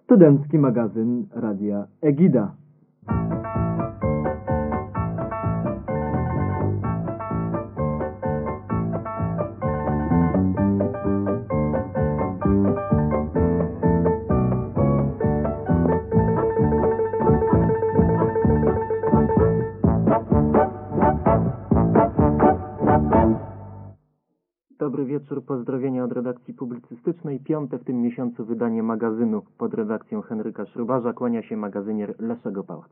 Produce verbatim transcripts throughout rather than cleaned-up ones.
Studencki magazyn Radia Egida. Dobry wieczór, pozdrowienia od redakcji publicystycznej. Piąte w tym miesiącu wydanie magazynu pod redakcją Henryka Szrubarza. Kłania się magazynier Leszego Pałac.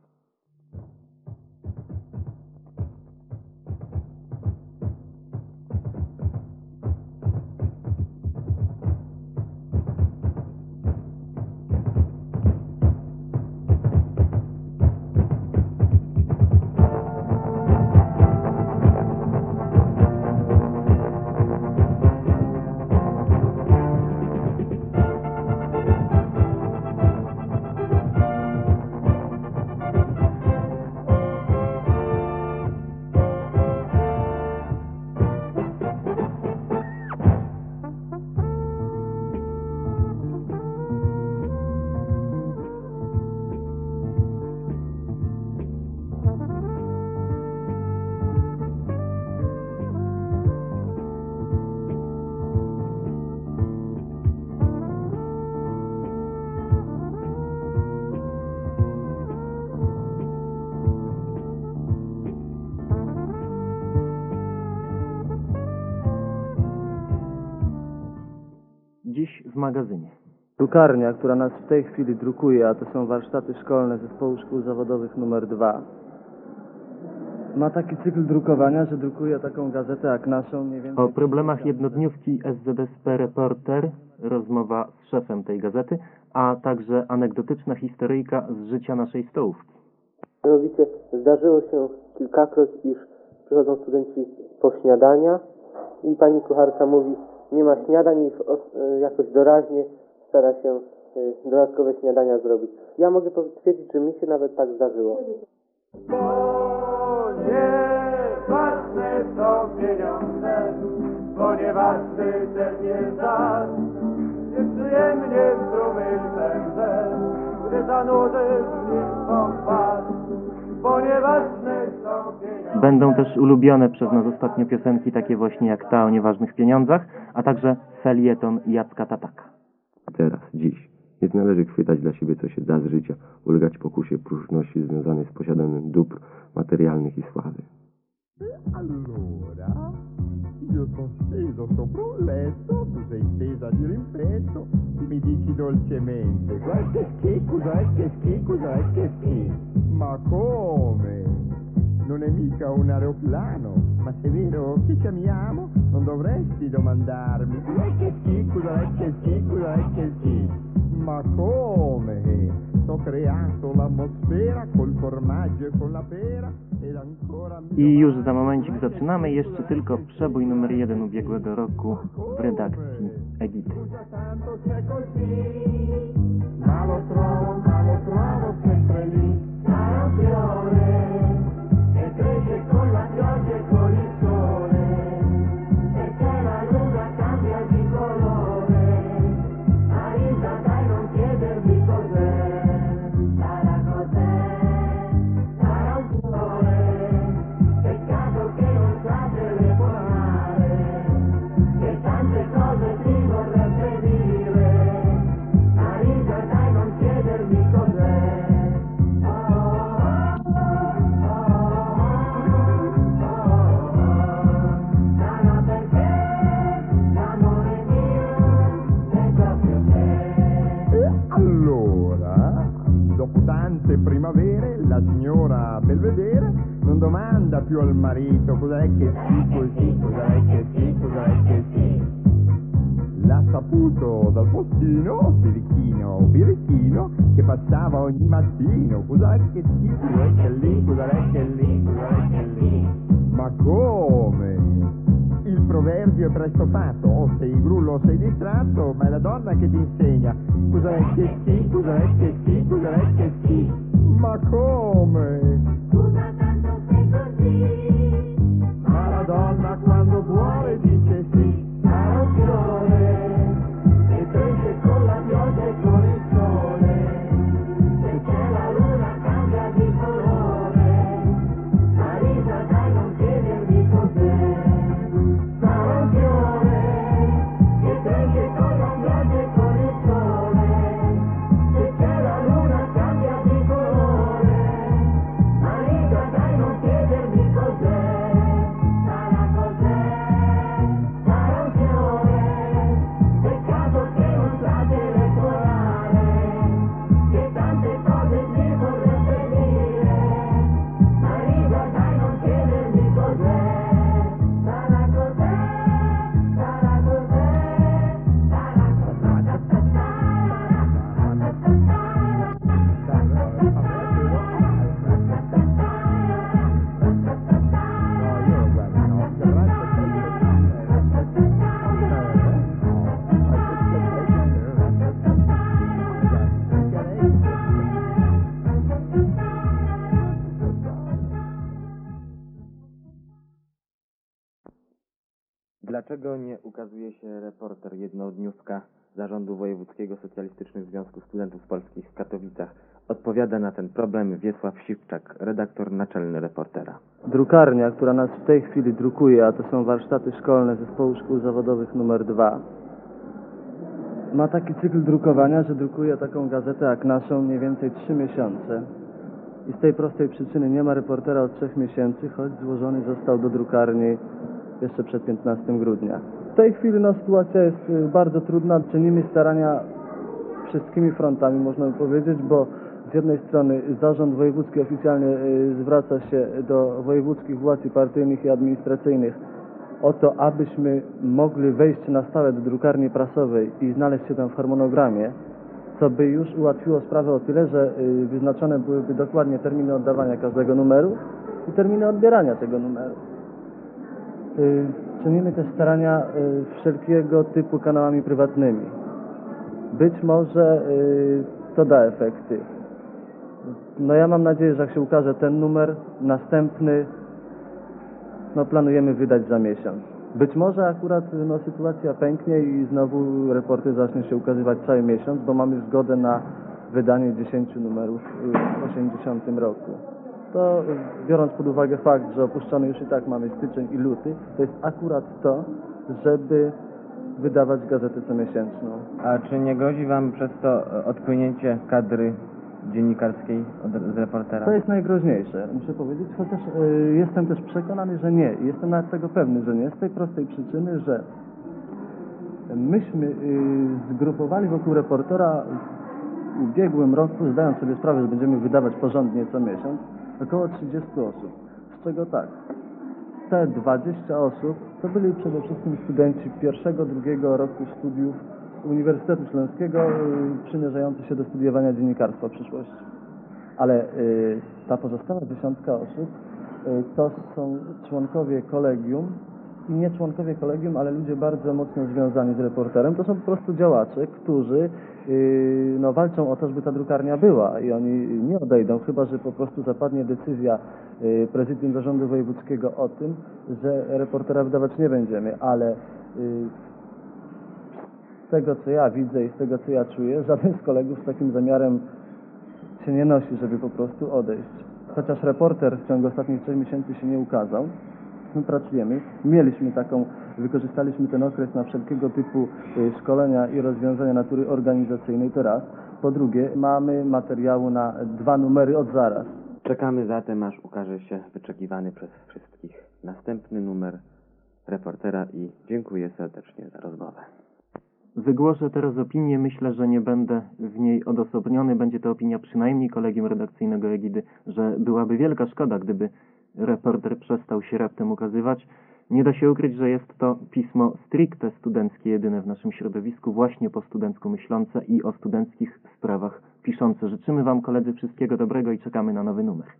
Dziś w magazynie. Drukarnia, która nas w tej chwili drukuje, a to są warsztaty szkolne Zespołu Szkół Zawodowych numer dwa. Ma taki cykl drukowania, że drukuje taką gazetę jak naszą. Mniej więcej O problemach jednodniówki S Z S P Reporter, rozmowa z szefem tej gazety, a także anegdotyczna historyjka z życia naszej stołówki. Mianowicie zdarzyło się kilkakroć, iż przychodzą studenci po śniadania i pani kucharka mówi: nie ma śniadań, i jakoś doraźnie stara się dodatkowe śniadania zrobić. Ja mogę potwierdzić, że mi się nawet tak zdarzyło. Bo nieważne są pieniądze, ponieważny ten jest dar. Nieprzyjemnie strumy pędzę, gdy zanurzę w nim swą twarz. Ponieważne są pieniądze. Będą też ulubione przez nas ostatnio piosenki takie właśnie jak ta o nieważnych pieniądzach, a także felieton Jacka Tataka. Teraz, dziś, nie należy chwytać dla siebie, co się da z życia, ulegać pokusie próżności związanej z posiadaniem dóbr materialnych i sławy. Allora, io sono steso sopra un letto, tu sei stesa di rimpetto, mi dici dolcemente, guarda che schifo, guarda che schifo, guarda che schifo. Ma come? Non è mica un aeroplano, ma se è vero che ci amiamo, non dovresti domandarmi, guarda che schifo, guarda che schifo, guarda che schifo. Ma come? Ho creato l'atmosfera col formaggio e con la pera ed ancora... I już za momencik zaczynamy, jeszcze tylko przebój numer jeden ubiegłego roku w redakcji Egidy. Ma lo trovo, ma lo trovo sempre lì, campione, e cresce con la pioggia e con il sole, e c'è la luna cambia di colore, Marisa dai non chiedermi cos'è, sarà cos'è, sarà un cuore, peccato che non sa telefonare, che tante cose ti vorrebbe dire, Marisa dai non chiedermi cos'è. Allora, dopo tante primavere, la signora Belvedere non domanda più al marito cos'è che sì, così, cos'è che sì, cos'è che sì. L'ha saputo dal postino, birichino, birichino, che passava ogni mattino, cos'è che sì, cos'è che lì, cos'è che lì, cos'è che lì. Ma come? Il proverbio è presto fatto, o sei grullo o sei distratto, ma è la donna che ti insegna cos'è che sì, cos'è che sì, cos'è che sì. Ma come? Scusa tanto sei così, Ma la donna quando vuole dice sì. sarà un fiore, e cresce con la pioggia e con il sole. Dlaczego nie ukazuje się reporter jednodniówka Zarządu Wojewódzkiego Socjalistycznych Związków Studentów Polskich w Katowicach? Odpowiada na ten problem Wiesław Siwczak, redaktor naczelny Reportera. Drukarnia, która nas w tej chwili drukuje, a to są warsztaty szkolne Zespołu Szkół Zawodowych numer dwa, ma taki cykl drukowania, że drukuje taką gazetę jak naszą mniej więcej trzy miesiące. I z tej prostej przyczyny nie ma reportera od trzech miesięcy, choć złożony został do drukarni jeszcze przed piętnastego grudnia. W tej chwili no, sytuacja jest y, bardzo trudna. Czynimy starania wszystkimi frontami, można by powiedzieć, bo z jednej strony zarząd wojewódzki oficjalnie y, zwraca się do wojewódzkich władz i partyjnych i administracyjnych o to, abyśmy mogli wejść na stałe do drukarni prasowej i znaleźć się tam w harmonogramie, co by już ułatwiło sprawę o tyle, że y, wyznaczone byłyby dokładnie terminy oddawania każdego numeru i terminy odbierania tego numeru. Y, czynimy też starania y, wszelkiego typu kanałami prywatnymi. Być może y, to da efekty. No ja mam nadzieję, że jak się ukaże ten numer, następny no planujemy wydać za miesiąc. Być może akurat no, sytuacja pęknie i znowu reporty zacznie się ukazywać cały miesiąc, bo mamy zgodę na wydanie dziesięciu numerów w osiemdziesiątym roku. To biorąc pod uwagę fakt, że opuszczony już i tak mamy styczeń i luty, to jest akurat to, żeby wydawać gazetę comiesięczną. A czy nie grozi Wam przez to odpłynięcie kadry dziennikarskiej od, z Reportera? To jest najgroźniejsze, muszę powiedzieć, chociaż y, jestem też przekonany, że nie. Jestem nawet tego pewny, że nie. Z tej prostej przyczyny, że myśmy y, zgrupowali wokół Reportera w ubiegłym roku, zdając sobie sprawę, że będziemy wydawać porządnie co miesiąc, około trzydziestu osób. Z czego tak, te dwadzieścia osób to byli przede wszystkim studenci pierwszego, drugiego roku studiów Uniwersytetu Śląskiego y, przymierzający się do studiowania dziennikarstwa w przyszłości. Ale y, ta pozostała dziesiątka osób y, to są członkowie kolegium i nie członkowie kolegium, ale ludzie bardzo mocno związani z Reporterem. To są po prostu działacze, którzy y, no, walczą o to, żeby ta drukarnia była i oni nie odejdą, chyba że po prostu zapadnie decyzja y, prezydium zarządu wojewódzkiego o tym, że Reportera wydawać nie będziemy, ale y, z tego, co ja widzę i z tego, co ja czuję, żaden z kolegów z takim zamiarem się nie nosi, żeby po prostu odejść. Chociaż Reporter w ciągu ostatnich trzech miesięcy się nie ukazał, my pracujemy, mieliśmy taką, wykorzystaliśmy ten okres na wszelkiego typu szkolenia i rozwiązania natury organizacyjnej, to raz. Po drugie, mamy materiału na dwa numery od zaraz. Czekamy zatem, aż ukaże się wyczekiwany przez wszystkich następny numer Reportera i dziękuję serdecznie za rozmowę. Wygłoszę teraz opinię, myślę, że nie będę w niej odosobniony. Będzie to opinia przynajmniej kolegium redakcyjnego Egidy, że byłaby wielka szkoda, gdyby Reporter przestał się raptem ukazywać. Nie da się ukryć, że jest to pismo stricte studenckie, jedyne w naszym środowisku, właśnie po studencku myślące i o studenckich sprawach piszące. Życzymy Wam, koledzy, wszystkiego dobrego i czekamy na nowy numer.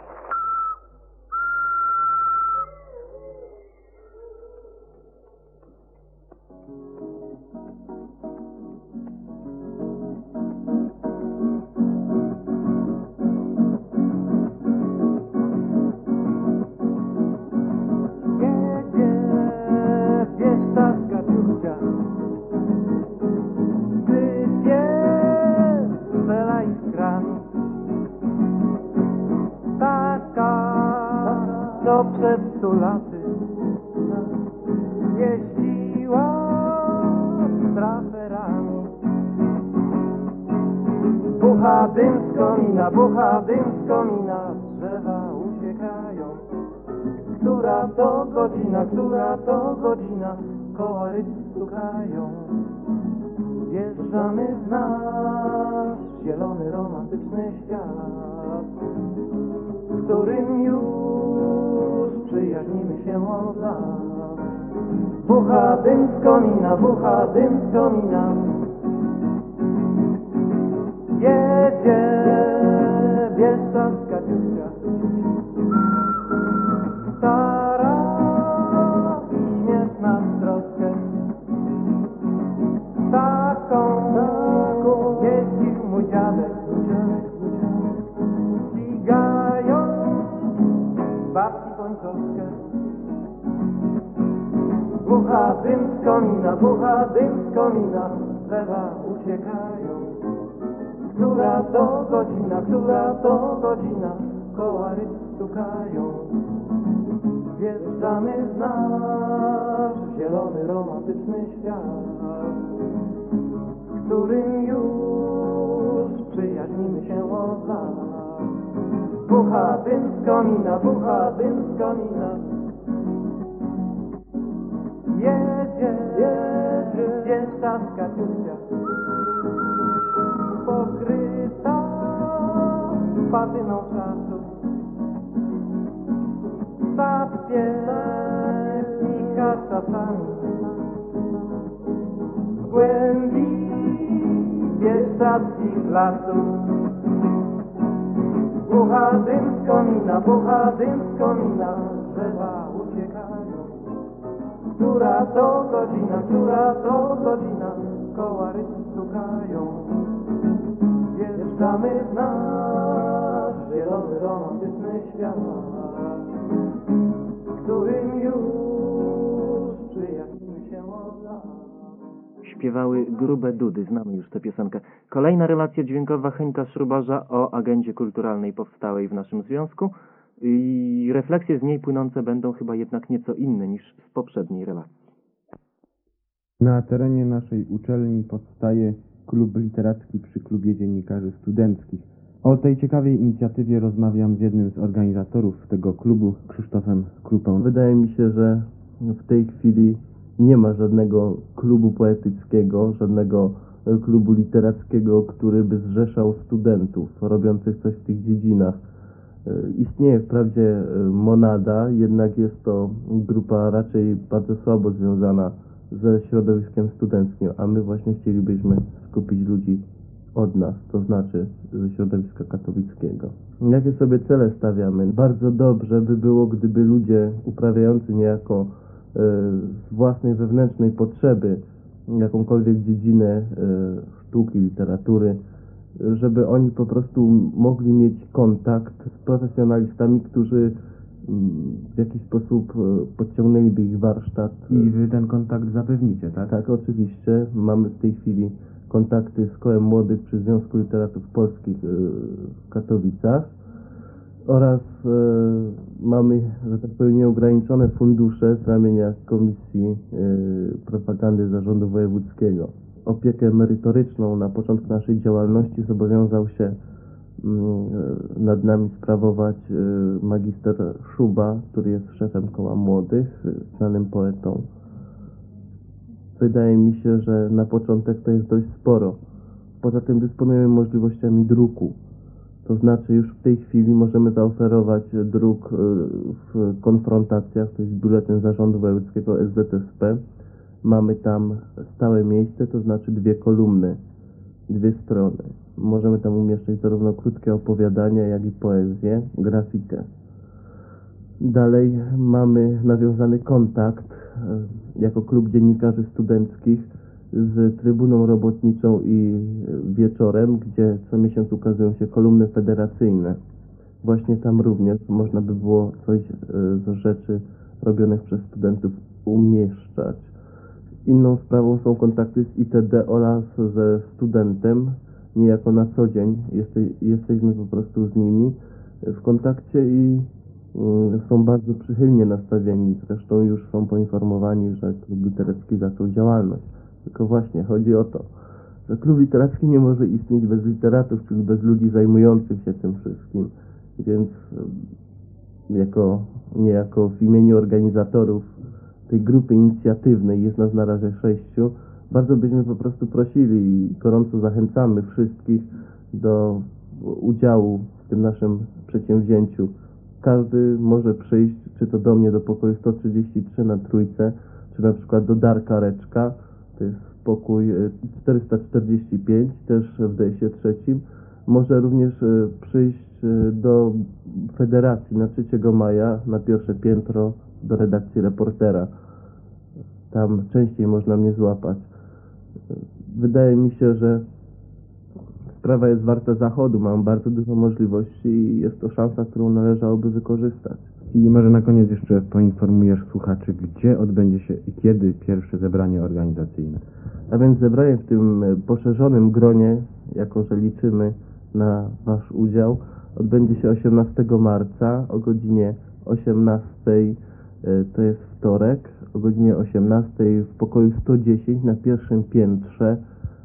Co przed stu laty jeździła z traferami. Bucha dym z komina, bucha dym z komina, drzewa uciekają. Która to godzina, która to godzina, koła ryb stukają. Wjeżdżamy w nasz zielony, romantyczny świat, w którym już przyjaźnimy się od lat. Bucha dym z komina, bucha dym z komina, jedzie bieszczadzka ciucia, stara i śmieszna troszkę. Taką, taką jeździł mój dziadek, ścigają babci pończowskę. Bucha Bucha dym z komina, bucha dym z komina, drzewa uciekają. Która to godzina, która to godzina, koła ryb stukają. Wjeżdżamy w nasz zielony, romantyczny świat, w którym już przyjaźnimy się od lat. Bucha dym z komina, bucha dym z komina, jedzie, jedzie, jeżdża z Kasiusia, pokryta patyną czasu. Zapieska czasami w głębi bieszczadzkich lasów. Bucha dym z komina, bucha dym z komina, drzewa uciekają. Która to godzina, która to godzina, koła ryb stukają. Wjeżdżamy w nasz zielony, romantyczny świat, w którym już przyjaźnimy się od lat. Śpiewały Grube Dudy, znamy już tę piosenkę. Kolejna relacja dźwiękowa Henka Szrubarza o agendzie kulturalnej powstałej w naszym związku i refleksje z niej płynące będą chyba jednak nieco inne niż z poprzedniej relacji. Na terenie naszej uczelni powstaje klub literacki przy Klubie Dziennikarzy Studenckich. O tej ciekawej inicjatywie rozmawiam z jednym z organizatorów tego klubu, Krzysztofem Krupą. Wydaje mi się, że w tej chwili nie ma żadnego klubu poetyckiego, żadnego klubu literackiego, który by zrzeszał studentów robiących coś w tych dziedzinach. Istnieje wprawdzie Monada, jednak jest to grupa raczej bardzo słabo związana ze środowiskiem studenckim, a my właśnie chcielibyśmy skupić ludzi od nas, to znaczy ze środowiska katowickiego. Jakie sobie cele stawiamy? Bardzo dobrze by było, gdyby ludzie uprawiający niejako z własnej wewnętrznej potrzeby jakąkolwiek dziedzinę e, sztuki, literatury, żeby oni po prostu mogli mieć kontakt z profesjonalistami, którzy w jakiś sposób podciągnęliby ich warsztat. I wy ten kontakt zapewnicie, tak? Tak, oczywiście. Mamy w tej chwili kontakty z Kołem Młodych przy Związku Literatów Polskich w Katowicach oraz e, mamy, że tak powiem, nieograniczone fundusze z ramienia Komisji e, Propagandy Zarządu Wojewódzkiego. Opiekę merytoryczną na początku naszej działalności zobowiązał się m, nad nami sprawować e, magister Szuba, który jest szefem Koła Młodych, znanym poetą. Wydaje mi się, że na początek to jest dość sporo. Poza tym dysponujemy możliwościami druku. To znaczy już w tej chwili możemy zaoferować druk w konfrontacjach, to jest biuletyn Zarządu Wojewódzkiego S Z S P. Mamy tam stałe miejsce, to znaczy dwie kolumny, dwie strony. Możemy tam umieszczać zarówno krótkie opowiadania, jak i poezję, grafikę. Dalej mamy nawiązany kontakt jako Klub Dziennikarzy Studenckich z Trybuną Robotniczą i Wieczorem, gdzie co miesiąc ukazują się kolumny federacyjne. Właśnie tam również można by było coś z rzeczy robionych przez studentów umieszczać. Inną sprawą są kontakty z I T D oraz ze studentem, niejako na co dzień. Jeste, jesteśmy po prostu z nimi w kontakcie i y, są bardzo przychylnie nastawieni. Zresztą już są poinformowani, że klub literacki zaczął działalność. Tylko właśnie chodzi o to, że klub literacki nie może istnieć bez literatów, czyli bez ludzi zajmujących się tym wszystkim. Więc jako, niejako w imieniu organizatorów tej grupy inicjatywnej, jest nas na razie sześciu, bardzo byśmy po prostu prosili i gorąco zachęcamy wszystkich do udziału w tym naszym przedsięwzięciu. Każdy może przyjść, czy to do mnie do pokoju sto trzydzieści trzy na Trójce, czy na przykład do Darka Reczka, to jest pokój czterysta czterdzieści pięć, też w D S ie trzecim. Może również przyjść do Federacji na trzeciego maja, na pierwsze piętro, do redakcji Reportera. Tam częściej można mnie złapać. Wydaje mi się, że sprawa jest warta zachodu. Mam bardzo dużo możliwości i jest to szansa, którą należałoby wykorzystać. I może na koniec jeszcze poinformujesz słuchaczy, gdzie odbędzie się i kiedy pierwsze zebranie organizacyjne. A więc zebranie w tym poszerzonym gronie, jako że liczymy na Wasz udział, odbędzie się osiemnastego marca o godzinie osiemnastej, to jest wtorek, o godzinie osiemnastej w pokoju sto dziesięć na pierwszym piętrze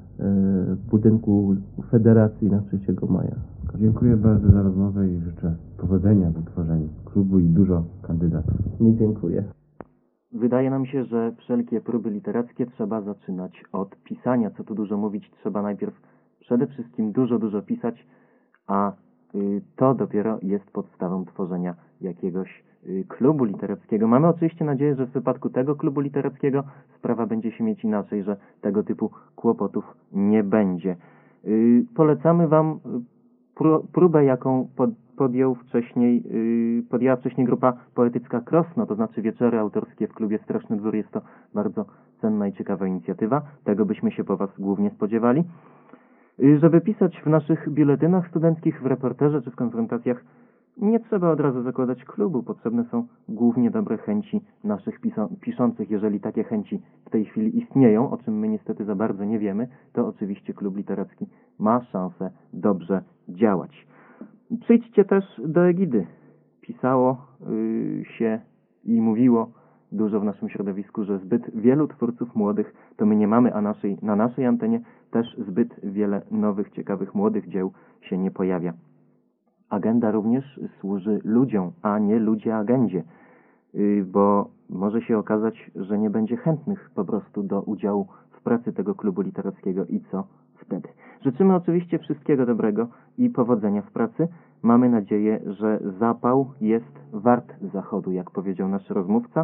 w budynku Federacji na trzeciego maja. Dziękuję bardzo za rozmowę i życzę powodzenia w utworzeniu klubu i dużo kandydatów. Nie dziękuję. Wydaje nam się, że wszelkie próby literackie trzeba zaczynać od pisania. Co tu dużo mówić, trzeba najpierw przede wszystkim dużo, dużo pisać, a y, to dopiero jest podstawą tworzenia jakiegoś y, klubu literackiego. Mamy oczywiście nadzieję, że w wypadku tego klubu literackiego sprawa będzie się mieć inaczej, że tego typu kłopotów nie będzie. Y, polecamy Wam pró próbę, jaką pod podjął wcześniej, yy, podjęła wcześniej grupa poetycka Krosno, to znaczy wieczory autorskie w klubie Straszny Dwór. Jest to bardzo cenna i ciekawa inicjatywa. Tego byśmy się po Was głównie spodziewali. Yy, żeby pisać w naszych biuletynach studenckich, w reporterze czy w konfrontacjach, nie trzeba od razu zakładać klubu. Potrzebne są głównie dobre chęci naszych piszących. Jeżeli takie chęci w tej chwili istnieją, o czym my niestety za bardzo nie wiemy, to oczywiście klub literacki ma szansę dobrze działać. Przyjdźcie też do Egidy. Pisało yy, się i mówiło dużo w naszym środowisku, że zbyt wielu twórców młodych to my nie mamy, a naszej, na naszej antenie też zbyt wiele nowych, ciekawych, młodych dzieł się nie pojawia. Agenda również służy ludziom, a nie ludzie agendzie, yy, bo może się okazać, że nie będzie chętnych po prostu do udziału w pracy tego klubu literackiego i co wtedy. Życzymy oczywiście wszystkiego dobrego i powodzenia w pracy. Mamy nadzieję, że zapał jest wart zachodu, jak powiedział nasz rozmówca.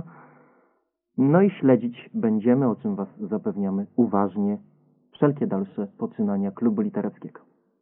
No i śledzić będziemy, o czym Was zapewniamy, uważnie wszelkie dalsze poczynania klubu literackiego.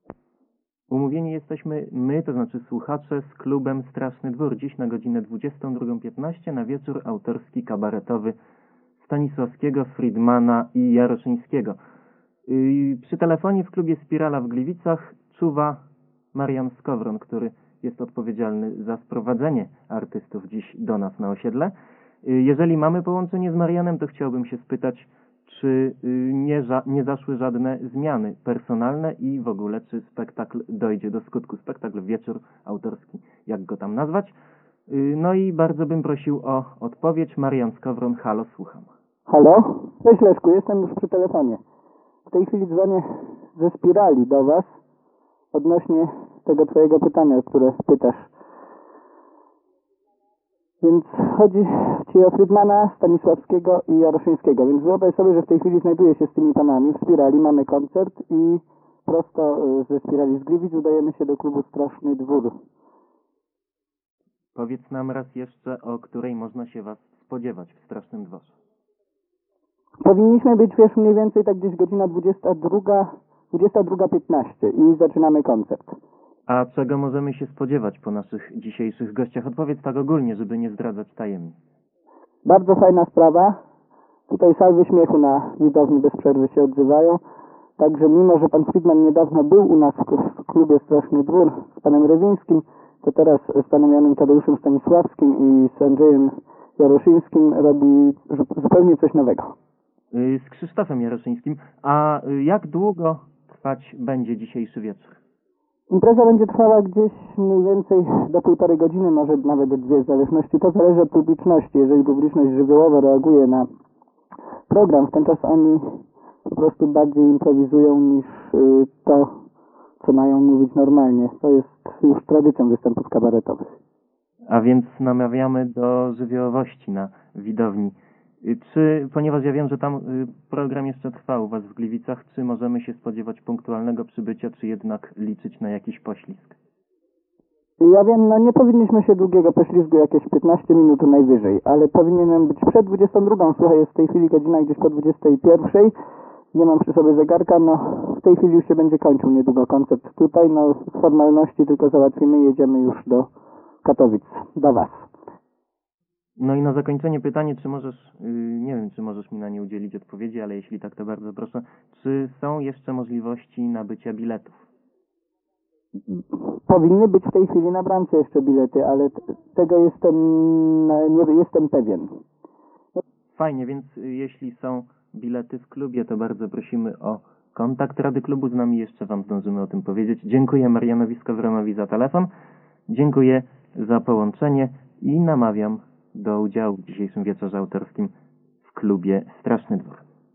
Umówieni jesteśmy my, to znaczy słuchacze, z klubem Straszny Dwór. Dziś na godzinę dwudziestą drugą piętnaście na wieczór autorski, kabaretowy Stanisławskiego, Friedmana i Jaroszyńskiego. Yy, przy telefonie w klubie Spirala w Gliwicach czuwa Marian Skowron, który jest odpowiedzialny za sprowadzenie artystów dziś do nas na osiedle. Yy, jeżeli mamy połączenie z Marianem, to chciałbym się spytać, czy yy, nie, ża nie zaszły żadne zmiany personalne i w ogóle, czy spektakl dojdzie do skutku. Spektakl Wieczór Autorski, jak go tam nazwać. Yy, no i bardzo bym prosił o odpowiedź. Marian Skowron, halo, słucham. Halo? Cześć Leszku, jestem już przy telefonie. W tej chwili dzwonię ze Spirali do Was odnośnie tego Twojego pytania, które pytasz. Więc chodzi Ci o Friedmana, Stanisławskiego i Jaroszyńskiego. Więc wyobraź sobie, że w tej chwili znajduję się z tymi panami w Spirali, mamy koncert i prosto ze Spirali z Gliwic udajemy się do klubu Straszny Dwór. Powiedz nam raz jeszcze, o której można się Was spodziewać w Strasznym Dworze. Powinniśmy być, wiesz, mniej więcej tak gdzieś godzina dwudziesta druga, dwudziesta druga piętnaście i zaczynamy koncert. A czego możemy się spodziewać po naszych dzisiejszych gościach? Odpowiedz tak ogólnie, żeby nie zdradzać tajemnic. Bardzo fajna sprawa. Tutaj salwy śmiechu na widowni bez przerwy się odzywają. Także mimo, że pan Friedman niedawno był u nas w klubie Straszny Dwór z panem Rewińskim, to teraz z panem Janem Tadeuszem Stanisławskim i z Andrzejem Jaroszyńskim robi zupełnie coś nowego. Z Krzysztofem Jaroszyńskim. A jak długo trwać będzie dzisiejszy wieczór? Impreza będzie trwała gdzieś mniej więcej do półtorej godziny, może nawet do dwie, w zależności. To zależy od publiczności. Jeżeli publiczność żywiołowo reaguje na program, w ten czas oni po prostu bardziej improwizują niż y, to, co mają mówić normalnie. To jest już tradycją występów kabaretowych. A więc namawiamy do żywiołowości na widowni. Czy, ponieważ ja wiem, że tam program jeszcze trwa u Was w Gliwicach, czy możemy się spodziewać punktualnego przybycia, czy jednak liczyć na jakiś poślizg? Ja wiem, no nie powinniśmy się długiego poślizgu, jakieś piętnaście minut najwyżej, ale powinienem być przed dwudziestą drugą. Słuchaj, jest w tej chwili godzina gdzieś po dwudziestej pierwszej. Nie mam przy sobie zegarka, no w tej chwili już się będzie kończył niedługo koncert tutaj. No z formalności tylko załatwimy, jedziemy już do Katowic, do Was. No i na zakończenie pytanie, czy możesz, yy, nie wiem, czy możesz mi na nie udzielić odpowiedzi, ale jeśli tak, to bardzo proszę. Czy są jeszcze możliwości nabycia biletów? powinny być w tej chwili na bramce jeszcze bilety, ale t- tego jestem, nie jestem pewien. Fajnie, więc y, jeśli są bilety w klubie, to bardzo prosimy o kontakt Rady Klubu z nami. Jeszcze Wam zdążymy o tym powiedzieć. Dziękuję Marianowi Skowronowi za telefon. Dziękuję za połączenie i namawiam do udziału w dzisiejszym wieczorze autorskim w klubie Straszny Dwór.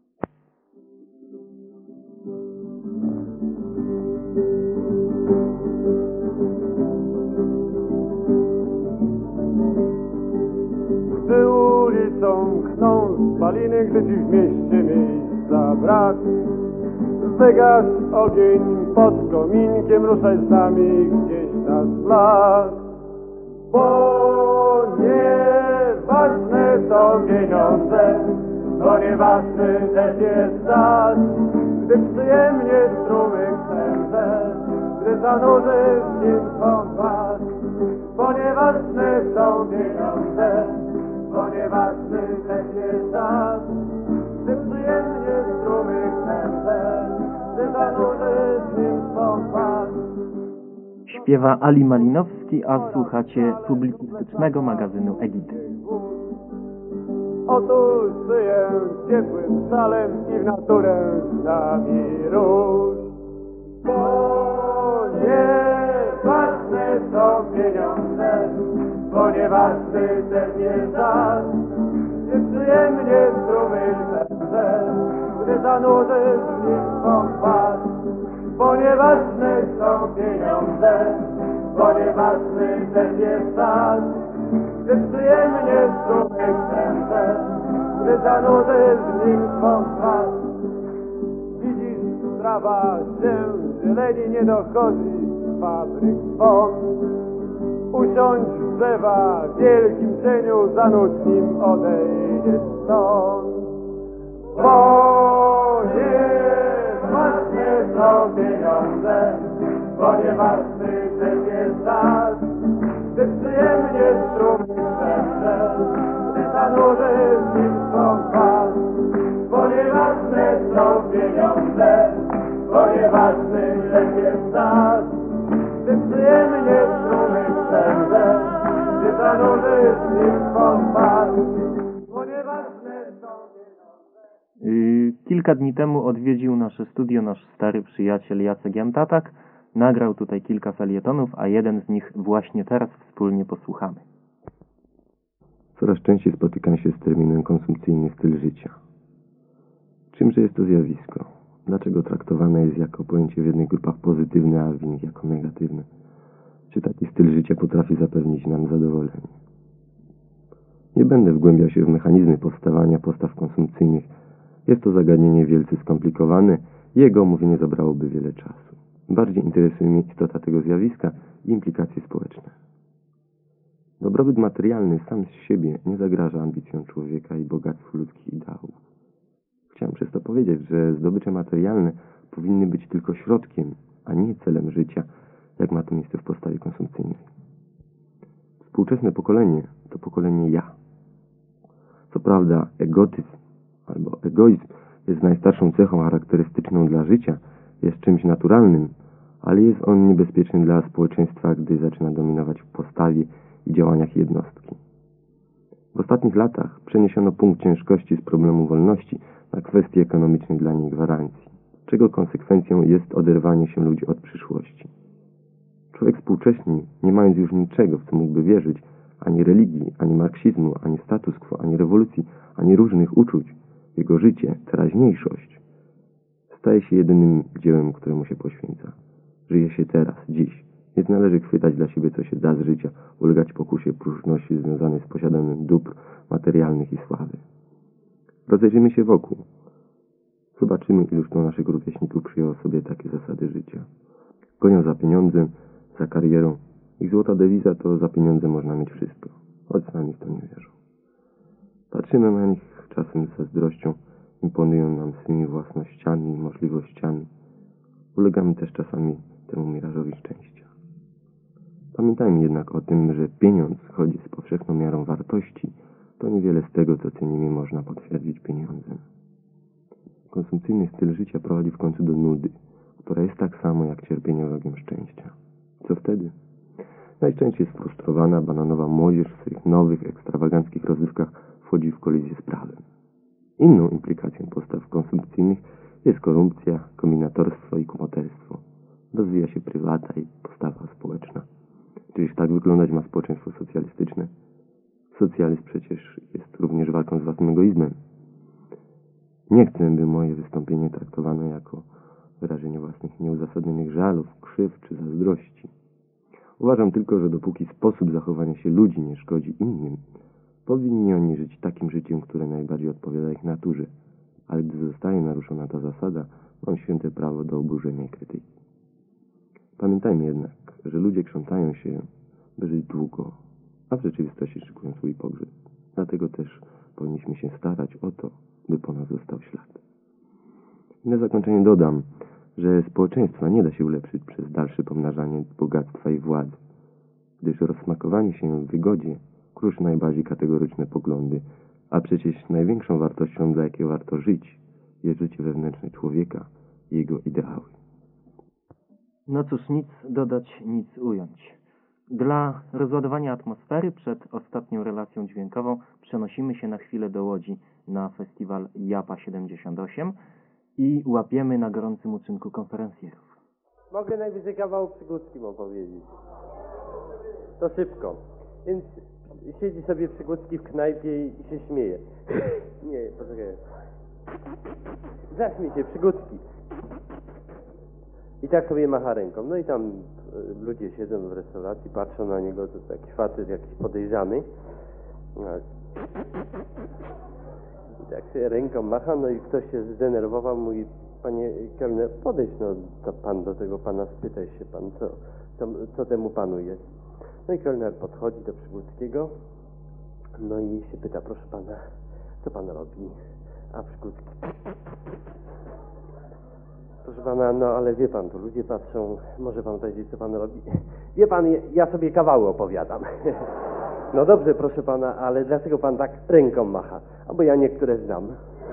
Gdy ulicą chcą spaliny, gdy ci w mieście miejsca brak, wygasz ogień pod kominkiem, ruszaj z nami gdzieś na szlak. Bo nieważne są pieniądze, bo nieważny też jest czas, gdy przyjemnie strumyk serce, gdy zanurzysz w nim swą twarz. Bo nieważne są pieniądze, bo nieważny też jest czas, gdy przyjemnie strumyk serce, gdy zanurzysz w nim swą twarz. Śpiewa Ali Malinowski, a słuchacie publicystycznego magazynu Egidy. Otóż żyję ciepłym szalem i w naturę z nami rusz. Bo nieważne są pieniądze, bo nieważny też jest czas, gdy przyjemnie strumyk serce, gdy zanurzysz w nim swą twarz. Bo nieważne są pieniądze, bo nieważny też jest czas, gdy przyjemnie strumyk serce, gdy zanurzysz w nim swą twarz. Widzisz, trawa się zieleni nie dochodzi z fabryk swąd. Usiądź w drzewa w wielkim cieniu, zanudź nim, odejdziesz stąd. Bo nieważne są pieniądze, bo nieważny też jest czas, gdy przyjemnie strumyk serce, gdy zanurzysz w nim swą twarz. Bo nieważne są pieniądze, bo nieważny też jest czas, gdy przyjemnie strumyk serce, gdy zanurzysz w nim swą twarz. Bo nieważne są Yy, kilka dni temu odwiedził nasze studio nasz stary przyjaciel Jacek Jan Tatak. Nagrał tutaj kilka felietonów, a jeden z nich właśnie teraz wspólnie posłuchamy. Coraz częściej spotykam się z terminem konsumpcyjny styl życia. Czymże jest to zjawisko? Dlaczego traktowane jest jako pojęcie w jednych grupach pozytywne, a w innych jako negatywne? Czy taki styl życia potrafi zapewnić nam zadowolenie? Nie będę wgłębiał się w mechanizmy powstawania postaw konsumpcyjnych. Jest to zagadnienie wielce skomplikowane i jego omówienie zabrałoby wiele czasu. Bardziej interesuje mnie istota tego zjawiska i implikacje społeczne. Dobrobyt materialny sam z siebie nie zagraża ambicjom człowieka i bogactwu ludzkich ideałów. Chciałem przez to powiedzieć, że zdobycze materialne powinny być tylko środkiem, a nie celem życia, jak ma to miejsce w postawie konsumpcyjnej. Współczesne pokolenie to pokolenie ja. Co prawda egotyzm albo egoizm jest najstarszą cechą charakterystyczną dla życia, jest czymś naturalnym, ale jest on niebezpieczny dla społeczeństwa, gdy zaczyna dominować w postawie i działaniach jednostki. W ostatnich latach przeniesiono punkt ciężkości z problemu wolności na kwestii ekonomicznej dla niej gwarancji, czego konsekwencją jest oderwanie się ludzi od przyszłości. Człowiek współcześni, nie mając już niczego, w co mógłby wierzyć, ani religii, ani marksizmu, ani status quo, ani rewolucji, ani różnych uczuć, jego życie, teraźniejszość, staje się jedynym dziełem, któremu się poświęca. Żyje się teraz, dziś. Nie należy chwytać dla siebie, co się da z życia, ulegać pokusie próżności związanej z posiadaniem dóbr materialnych i sławy. Rozejrzyjmy się wokół. Zobaczymy, iluż to naszych rówieśników przyjęło sobie takie zasady życia. Gonią za pieniądzem, za karierą. Ich złota dewiza to za pieniądze można mieć wszystko. Choć sami w to nie wierzą. Patrzymy na nich czasem z zazdrością, imponują nam swymi własnościami i możliwościami. Ulegamy też czasami temu mirażowi szczęścia. Pamiętajmy jednak o tym, że pieniądz, choć z powszechną miarą wartości, to niewiele z tego, co cenimy, można potwierdzić pieniądzem. Konsumpcyjny styl życia prowadzi w końcu do nudy, która jest tak samo jak cierpienie wrogiem szczęścia. Co wtedy? Najczęściej sfrustrowana, bananowa młodzież w swych nowych, ekstrawaganckich rozrywkach wchodzi w kolizję z prawem. Inną implikacją postaw konsumpcyjnych jest korupcja, kombinatorstwo i kumoterstwo. Rozwija się prywata i postawa społeczna. Czyż tak wyglądać ma społeczeństwo socjalistyczne? Socjalizm przecież jest również walką z własnym egoizmem. Nie chcę, by moje wystąpienie traktowano jako wyrażenie własnych nieuzasadnionych żalów, krzywd czy zazdrości. Uważam tylko, że dopóki sposób zachowania się ludzi nie szkodzi innym, powinni oni żyć takim życiem, które najbardziej odpowiada ich naturze. Ale gdy zostaje naruszona ta zasada, mam święte prawo do oburzenia i krytyki. Pamiętajmy jednak, że ludzie krzątają się, by żyć długo, a w rzeczywistości szykują swój pogrzeb. Dlatego też powinniśmy się starać o to, by po nas został ślad. I na zakończenie dodam, że społeczeństwa nie da się ulepszyć przez dalsze pomnażanie bogactwa i władzy, gdyż rozsmakowanie się w wygodzie kruszy najbardziej kategoryczne poglądy, a przecież największą wartością, dla jakiej warto żyć, jest życie wewnętrzne człowieka i jego ideały. No cóż, nic dodać, nic ująć. Dla rozładowania atmosfery przed ostatnią relacją dźwiękową przenosimy się na chwilę do Łodzi na festiwal Japa siedemdziesiąt osiem i łapiemy na gorącym uczynku konferencjerów. Mogę najwyżej kawał Przygódzkim opowiedzieć. To szybko. Więc siedzi sobie Przygódzki w knajpie i się śmieje. Nie, poczekaj. Zaśmiej się, Przygódzki. I tak sobie macha ręką. No i tam y, ludzie siedzą w restauracji, patrzą na niego, to taki facet jakiś podejrzany. No, i tak sobie ręką macha, no i ktoś się zdenerwował, mówi: panie kelner, podejdź no to pan do tego pana, spytaj się pan, co, co, co temu panu jest. No i kelner podchodzi do Przygódzkiego, no i się pyta: proszę pana, co pan robi? A Przygódzki: proszę pana, no ale wie pan, tu ludzie patrzą, może pan powiedzieć, co pan robi? Wie pan, ja sobie kawały opowiadam. No dobrze, proszę pana, ale dlaczego pan tak ręką macha? A bo ja niektóre znam.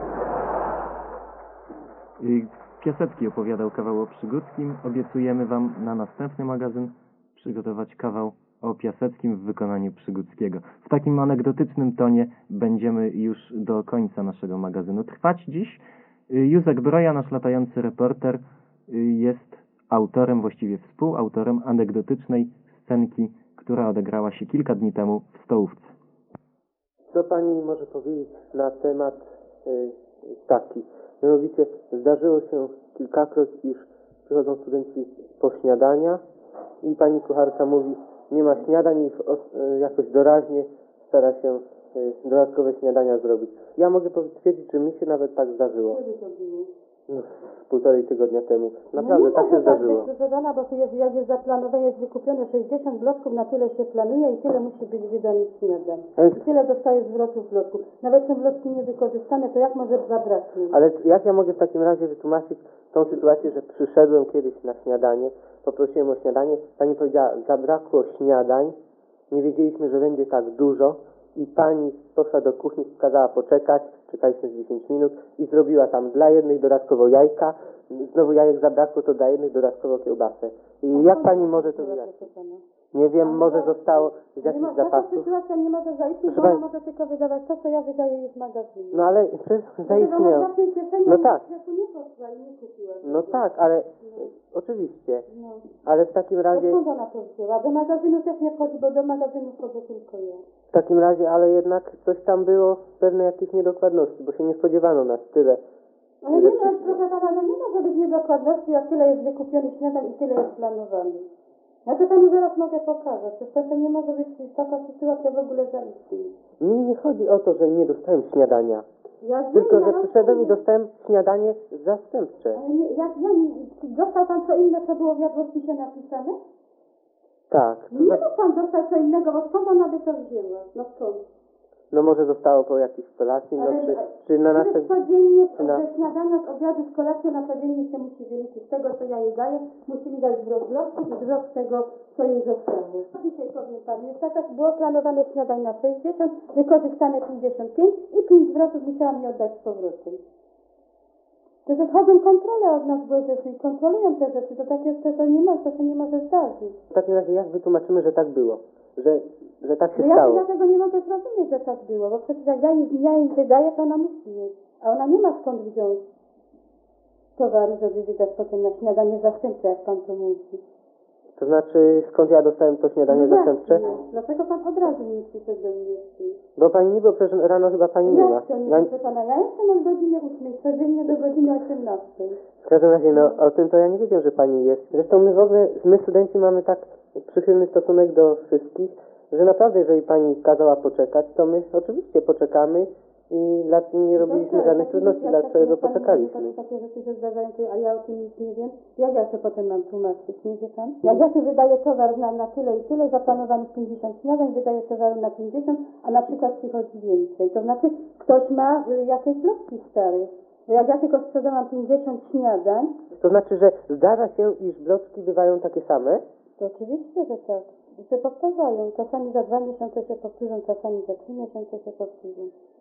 I Piasecki opowiadał kawał o Przygódzkim. Obiecujemy wam na następny magazyn przygotować kawał o Piaseckim w wykonaniu Przygódzkiego. W takim anegdotycznym tonie będziemy już do końca naszego magazynu trwać dziś. Józek Broja, nasz latający reporter, jest autorem, właściwie współautorem anegdotycznej scenki, która odegrała się kilka dni temu w Stołówce. Co pani może powiedzieć na temat y, taki? Mianowicie zdarzyło się kilkakroć, iż przychodzą studenci po śniadania i pani kucharka mówi: nie ma śniadań, i y, jakoś doraźnie stara się y, dodatkowe śniadania zrobić. Ja mogę potwierdzić, że mi się nawet tak zdarzyło. Kiedy to było? No, półtorej tygodnia temu. Naprawdę, no tak się zdarzyło. Tak, proszę pana, bo to jest, jak jest zaplanowane, jest wykupione sześćdziesiąt bloczków, na tyle się planuje i tyle musi być wydanych śniadań. I tyle dostaje zwrotu bloczków. Nawet są bloczki niewykorzystane, to jak może zabraknąć? Ale jak ja mogę w takim razie wytłumaczyć tą sytuację, że przyszedłem kiedyś na śniadanie, poprosiłem o śniadanie, pani powiedziała: zabrakło śniadań, nie wiedzieliśmy, że będzie tak dużo, i pani poszła do kuchni, kazała poczekać, czekaliśmy z dziesięć minut i zrobiła tam dla jednych dodatkowo jajka, znowu jajek zabrakło, to dla jednych dodatkowo kiełbasę. I jak pani może to wyjaśnić? Nie wiem, może zostało z jakichś zapasów. Taka sytuacja nie może zaistnieć, bo ona może tylko wydawać to, co ja wydaję jej w magazynie. No ale przecież zaistniał. No tak. No tak, ale oczywiście. No. Ale w takim razie... Skąd ona to wzięła? Do magazynu też nie wchodzi, bo do magazynu wchodzę tylko ja. W takim razie, ale jednak coś tam było, pewne jakieś niedokładności, bo się nie spodziewano nas tyle. Ale nie ma, proszę pana, no nie może być niedokładności, jak tyle jest wykupionych śniadań i tyle jest planowanych. Ja to panu zaraz mogę pokazać. To, to nie może być taka sytuacja w ogóle zaistnieć. Mi nie chodzi o to, że nie dostałem śniadania. Ja tylko, wiem, że ja przyszedłem i dostałem śniadanie zastępcze. Ale nie, jak, ja nie, dostał pan co inne, co było w jadłospisie napisane? Tak. Nie mógł pan dostać co innego, bo skąd ona by to wzięła? No skąd? No może zostało po jakiejś kolacji, no czy, czy na następnym... Codziennie na... ze śniadania, z obiadu, z kolacją na codziennie się musi wyliczyć. Z tego, co ja jej daję, musi mi dać zwrot bloczków i zwrot tego, co jej zostało. Dzisiaj powiem panu, jest tak, było planowane śniadań na sześćdziesiąt, wykorzystane pięćdziesiąt pięć i pięć zwrotów musiałam mi oddać z powrotem. Przecież chodzą kontrole od nas w U S S i kontrolują te rzeczy, to takie to, to nie ma, to się nie może zdarzyć. W takim razie jak wytłumaczymy, że tak było? Że, że tak się No ja stało? ja tego nie mogę zrozumieć, że tak było, bo przecież jak ja jej, ja jej wydaję, to ona musi mieć, a ona nie ma skąd wziąć towaru, żeby wydać potem na śniadanie zastępcze, jak pan to mówi. To znaczy, skąd ja dostałem to śniadanie No zastępcze? właśnie. Dlaczego pan od razu nie przyszedł do mnie z tym? Bo pani nie było, przecież rano chyba pani nie ma. Jak to nie, Ja, proszę pana, ja jestem od godziny ósmej, codziennie do godziny osiemnastej. w każdym razie, no o tym to ja nie wiedziałem, że pani jest. Zresztą my w ogóle, my studenci mamy tak przychylny stosunek do wszystkich, że naprawdę, jeżeli pani kazała poczekać, to my oczywiście poczekamy i dla, nie robiliśmy Dobrze, żadnych takie trudności, rzeczy, dlaczego jak pan poczekaliśmy. mówi, Takie rzeczy się zdarzają, to- a ja o tym nic nie wiem. Jak ja to potem mam tłumaczyć, nie wie pan? Jak ja tu wydaję towar na, na tyle i tyle, zaplanowanych pięćdziesiąt śniadań, wydaję towaru na pięćdziesiąt, a na przykład przychodzi więcej. To znaczy, ktoś ma y, jakieś bloki stare. Bo jak ja tylko sprzedałam pięćdziesiąt śniadań, To znaczy, że zdarza się, iż bloczki bywają takie same? to oczywiście, że tak. I się powtarzają. Czasami za dwa miesiące się powtórzą, czasami za trzy miesiące się powtórzą.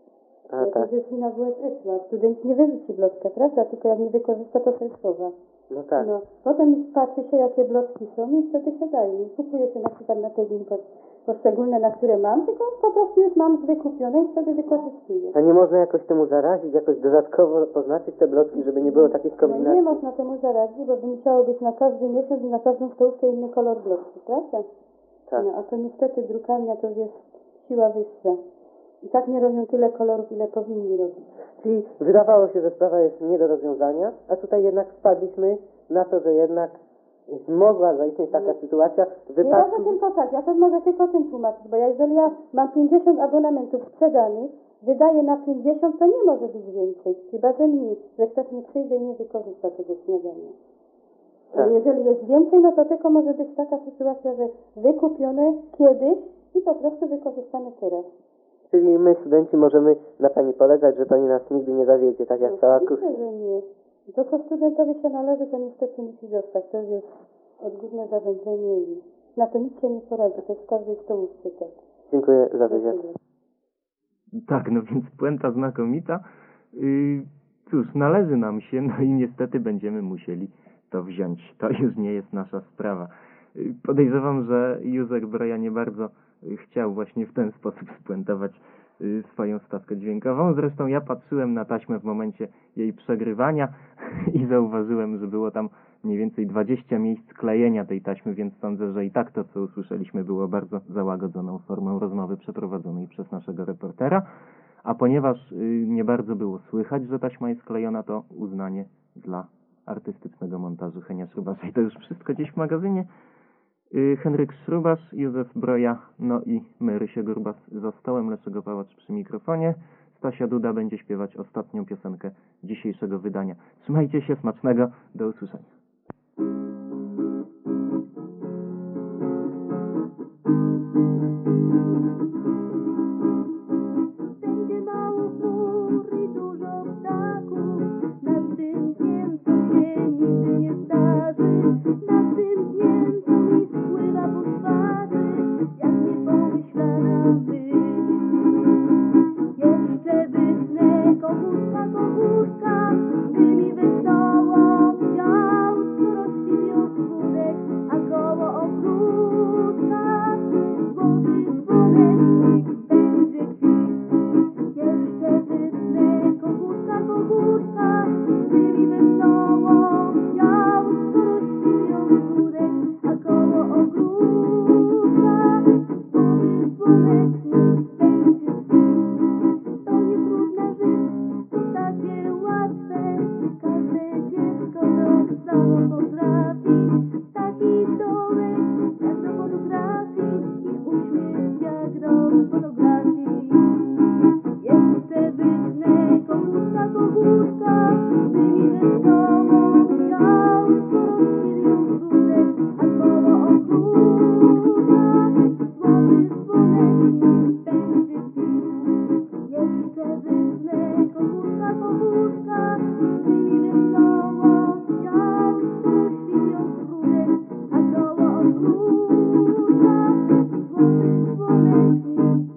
A tak. To jest wina W S S u, a student nie wyrzuci bloczkę, prawda? Tylko jak nie wykorzysta, to sobie schowa. No tak. No, potem patrzy się, jakie bloczki są i wtedy się daje. Kupuje się na przykład na te dni po- poszczególne, na które mam, tylko po prostu już mam wykupione i wtedy wykorzystuję. A nie można jakoś temu zarazić, jakoś dodatkowo poznaczyć te bloczki, żeby nie było takich No kombinacji? nie można temu zaradzić, bo by musiało być na każdy miesiąc i na każdą stołówkę inny kolor bloczki, prawda? Tak. No, a to niestety drukarnia to jest siła wyższa. I tak nie robią tyle kolorów, ile powinni robić. Czyli wydawało się, że sprawa jest nie do rozwiązania, a tutaj jednak wpadliśmy na to, że jednak mogła zaistnieć taka sytuacja w Nie wypadku... może tylko tak, ja to mogę tylko tym tłumaczyć, bo ja jeżeli ja mam pięćdziesiąt abonamentów sprzedanych, wydaję na pięćdziesiąt, to nie może być więcej. Chyba, że mniej, że ktoś nie przyjdzie i nie wykorzysta tego śniadania. Tak. Ale jeżeli jest więcej, no to tylko może być taka sytuacja, że wykupione kiedyś i po prostu wykorzystane teraz. Czyli my, studenci, możemy na pani polegać, że pani nas nigdy nie zawiedzie, tak jak cała kursa. Oczywiście, że nie. To, co studentowi się należy, to niestety musi zostać. To jest odgórne zarządzenie i na to nic się nie poradzi. To jest w każdej stołówce tak. Dziękuję za wywiad. Tak, no więc puenta znakomita. Yy, cóż, należy nam się, no i niestety będziemy musieli to wziąć. To już nie jest nasza sprawa. Yy, podejrzewam, że Józek Broja nie bardzo yy, chciał właśnie w ten sposób spuentować yy, swoją stawkę dźwiękową. Zresztą ja patrzyłem na taśmę w momencie jej przegrywania i zauważyłem, że było tam mniej więcej dwadzieścia miejsc klejenia tej taśmy, więc sądzę, że i tak to, co usłyszeliśmy, było bardzo załagodzoną formą rozmowy przeprowadzonej przez naszego reportera. A ponieważ y, nie bardzo było słychać, że taśma jest klejona, to uznanie dla artystycznego montażu Henia Śrubasza. I to już wszystko dziś w magazynie. Y, Henryk Śrubasz, Józef Broja, no i my, Rysie Gurbas za stołem, Leszego Pałacz przy mikrofonie. Stasia Duda będzie śpiewać ostatnią piosenkę dzisiejszego wydania. Trzymajcie się, smacznego, do usłyszenia.